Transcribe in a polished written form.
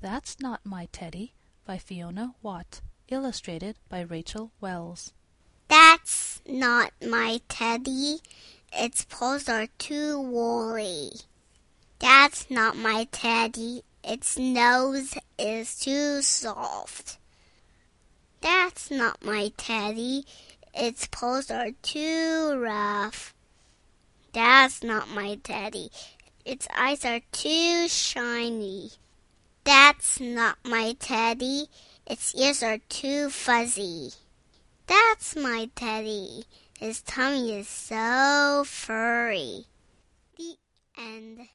That's Not My Teddy by Fiona Watt, illustrated by Rachel Wells. That's not my teddy. Its paws are too woolly. That's not my teddy. Its nose is too soft. That's not my teddy. Its paws are too rough. That's not my teddy. Its eyes are too shiny. That's not my teddy. Its ears are too fuzzy. That's my teddy. His tummy is so furry. The end.